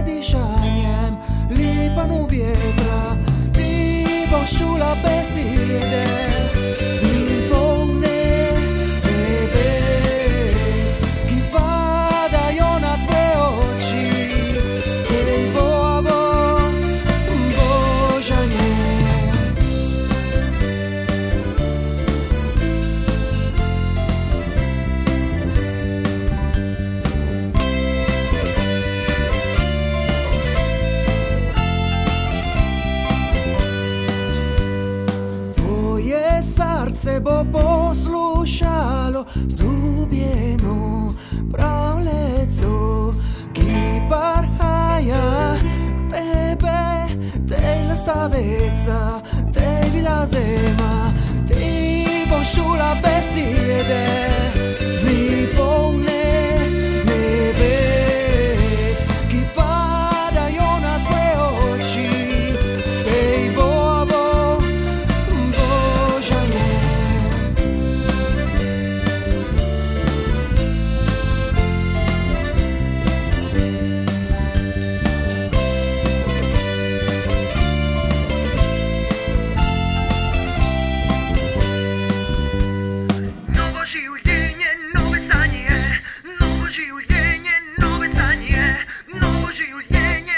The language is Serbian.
dissaniem lipanu vietra, ti pošula besede, ti polne nebes, ki padajo na tvoje oči, tej Boabo božanje. Srce bo poslušalo zubjeno pravljico, ki parhaja tebe, tej lastavica, tej bila zima, ti boš čula besede, mi polne nebes, ki padajo na tvoje oči, tej Boabo božanje. Novo življenje, nove sanje, novo življenje, nove sanje, novo življenje.